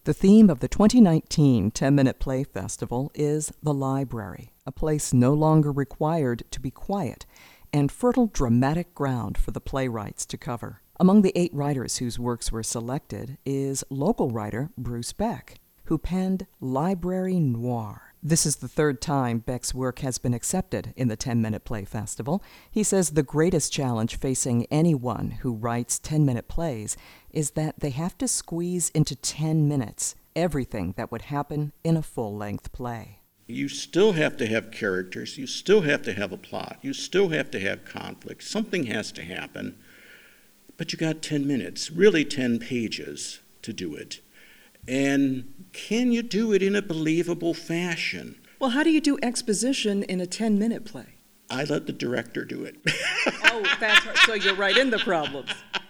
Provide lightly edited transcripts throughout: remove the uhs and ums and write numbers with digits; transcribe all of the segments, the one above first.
The theme of the 2019 10-Minute Play Festival is the library, a place no longer required to be quiet, and fertile dramatic ground for the playwrights to cover. Among the 8 writers whose works were selected is local writer Bruce Beck, who penned Library Noir. This is the 3rd time Beck's work has been accepted in the 10-Minute Play Festival. He says the greatest challenge facing anyone who writes 10-minute plays is that they have to squeeze into 10 minutes everything that would happen in a full-length play. You still have to have characters. You still have to have a plot. You still have to have conflict. Something has to happen. But you got 10 minutes, really 10 pages to do it. And can you do it in a believable fashion? Well, how do you do exposition in a 10-minute play? I let the director do it. So you're right in the problems.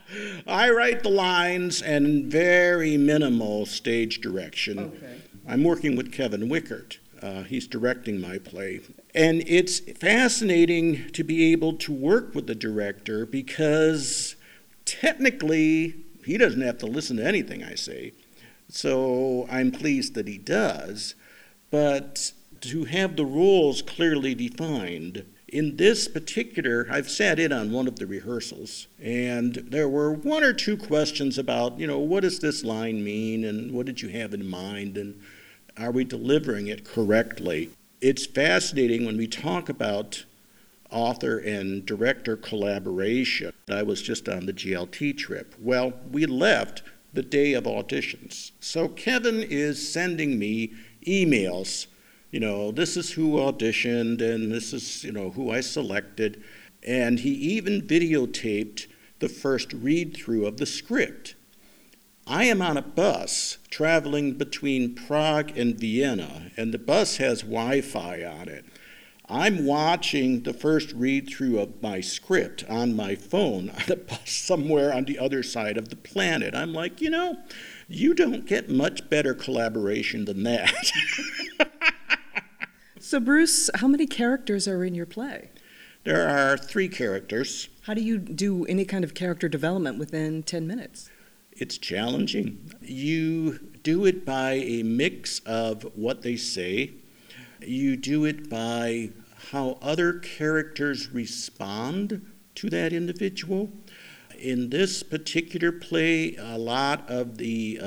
I write the lines and very minimal stage direction. Okay. I'm working with Kevin Wickert. He's directing my play. And it's fascinating to be able to work with the director because technically he doesn't have to listen to anything I say. So I'm pleased that he does, but to have the roles clearly defined. In this particular, I've sat in on one of the rehearsals, and there were 1 or 2 questions about, what does this line mean, and what did you have in mind, and are we delivering it correctly? It's fascinating when we talk about author and director collaboration. I was just on the GLT trip. Well, we left the day of auditions. So Kevin is sending me emails, this is who auditioned and this is, who I selected. And he even videotaped the first read-through of the script. I am on a bus traveling between Prague and Vienna, and the bus has Wi-Fi on it. I'm watching the first read-through of my script on my phone on a bus somewhere on the other side of the planet. I'm like, you don't get much better collaboration than that. So, Bruce, how many characters are in your play? There are 3 characters. How do you do any kind of character development within 10 minutes? It's challenging. You do it by a mix of what they say. You do it by how other characters respond to that individual. In this particular play, a lot of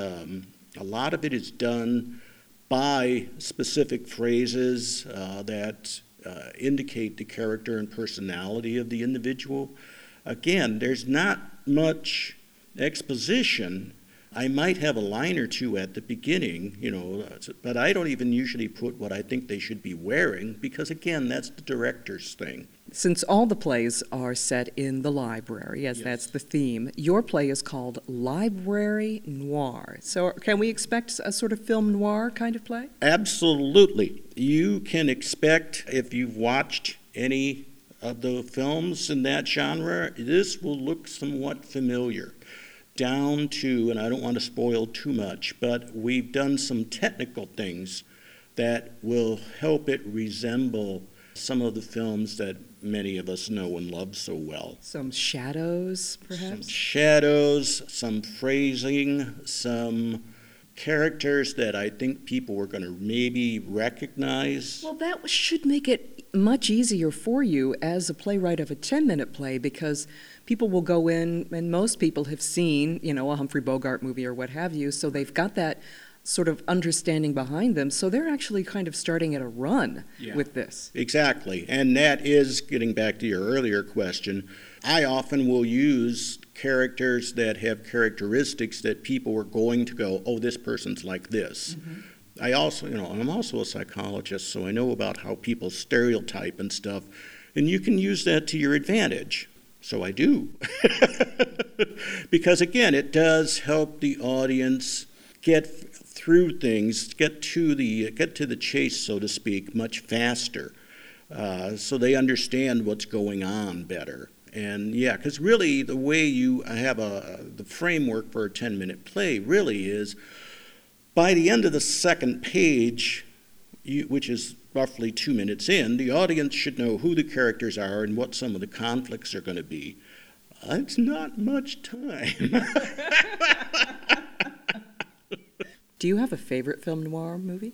it is done by specific phrases that indicate the character and personality of the individual. Again, there's not much exposition. I might have a line or 2 at the beginning, but I don't even usually put what I think they should be wearing because, again, that's the director's thing. Since all the plays are set in the library, as that's the theme, your play is called Library Noir. So can we expect a sort of film noir kind of play? Absolutely. You can expect, if you've watched any of the films in that genre, this will look somewhat familiar. Down to, and I don't want to spoil too much, but we've done some technical things that will help it resemble some of the films that many of us know and love so well. Some shadows, perhaps? Some shadows, some phrasing, some characters that I think people were going to maybe recognize. Well, that should make it much easier for you as a playwright of a 10-minute play because people will go in, and most people have seen, a Humphrey Bogart movie or what have you, so they've got that sort of understanding behind them, so they're actually kind of starting at a run with this. Exactly, and that is, getting back to your earlier question, I often will use characters that have characteristics that people are going to go, oh, this person's like this. Mm-hmm. I also, I'm also a psychologist, so I know about how people stereotype and stuff, and you can use that to your advantage. So I do. Because again, it does help the audience get through things, get to the chase, so to speak, much faster, so they understand what's going on better. And because really the way you have the framework for a 10-minute play really is, by the end of the second page, which is roughly 2 minutes in, the audience should know who the characters are and what some of the conflicts are going to be. It's not much time. Do you have a favorite film noir movie?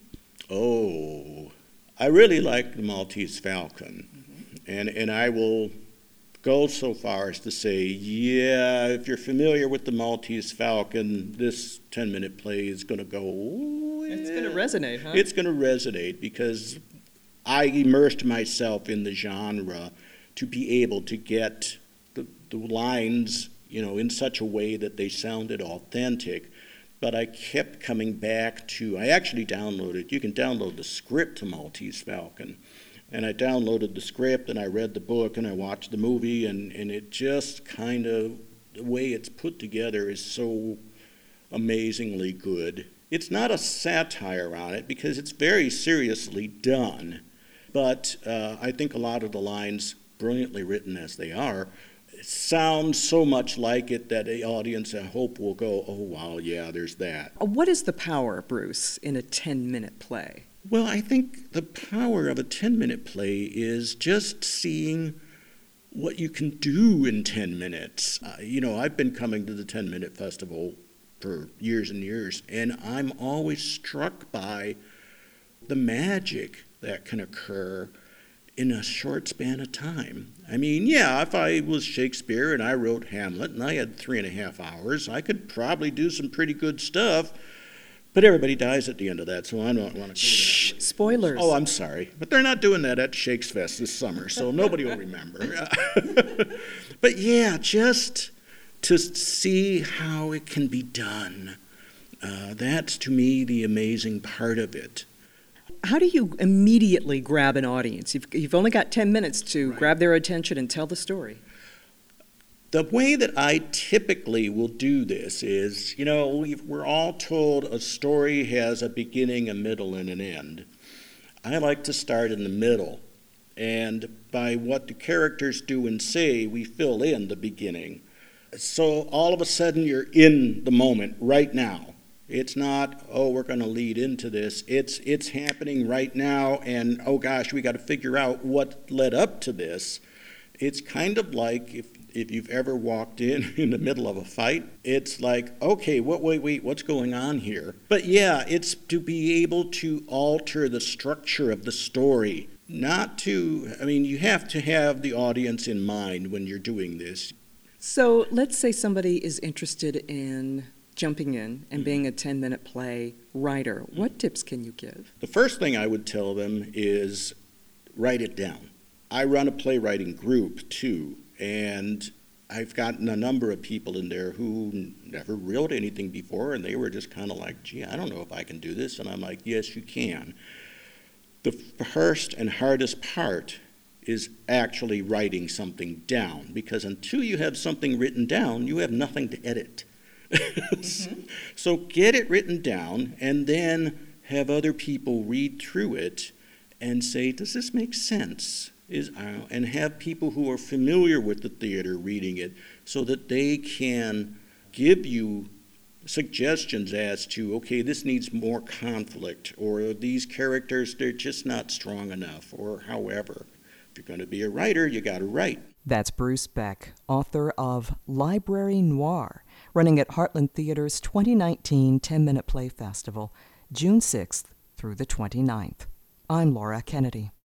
Oh, I really like The Maltese Falcon. And I will go so far as to say, yeah, if you're familiar with The Maltese Falcon, this 10-minute play is going to go, It's going to resonate, huh? It's going to resonate because I immersed myself in the genre to be able to get the lines, in such a way that they sounded authentic. But I kept coming back to, I actually you can download the script to Maltese Falcon. And I downloaded the script and I read the book and I watched the movie and it just kind of, the way it's put together is so amazingly good. It's not a satire on it because it's very seriously done. But I think a lot of the lines, brilliantly written as they are, sound so much like it that the audience, I hope, will go, oh, wow, yeah, there's that. What is the power, Bruce, in a 10-minute play? Well, I think the power of a 10-minute play is just seeing what you can do in 10 minutes. I've been coming to the 10-minute festival for years and years, and I'm always struck by the magic that can occur in a short span of time. I mean, yeah, if I was Shakespeare and I wrote Hamlet and I had 3.5 hours, I could probably do some pretty good stuff. But everybody dies at the end of that, so I don't want to go there. Shh, spoilers. Oh, I'm sorry. But they're not doing that at Shakes Fest this summer, so nobody will remember. But yeah, just to see how it can be done, that's to me the amazing part of it. How do you immediately grab an audience? You've only got 10 minutes to grab their attention and tell the story. The way that I typically will do this is, we're all told a story has a beginning, a middle, and an end. I like to start in the middle, and by what the characters do and say, we fill in the beginning. So all of a sudden you're in the moment right now. It's not, oh, we're going to lead into this. It's happening right now, and oh gosh, we got to figure out what led up to this. It's kind of like if you've ever walked in the middle of a fight, it's like, okay, wait, what's going on here? But yeah, it's to be able to alter the structure of the story. You have to have the audience in mind when you're doing this. So let's say somebody is interested in jumping in and being a 10-minute play writer. What tips can you give? The first thing I would tell them is write it down. I run a playwriting group too, and I've gotten a number of people in there who never wrote anything before, and they were just kind of like, gee, I don't know if I can do this. And I'm like, yes, you can. The first and hardest part is actually writing something down, because until you have something written down, you have nothing to edit. Mm-hmm. So get it written down and then have other people read through it and say, does this make sense? And have people who are familiar with the theater reading it so that they can give you suggestions as to, okay, this needs more conflict, or these characters, they're just not strong enough, or however. If you're going to be a writer, you got to write. That's Bruce Beck, author of Library Noir, running at Heartland Theater's 2019 10-Minute Play Festival, June 6th through the 29th. I'm Laura Kennedy.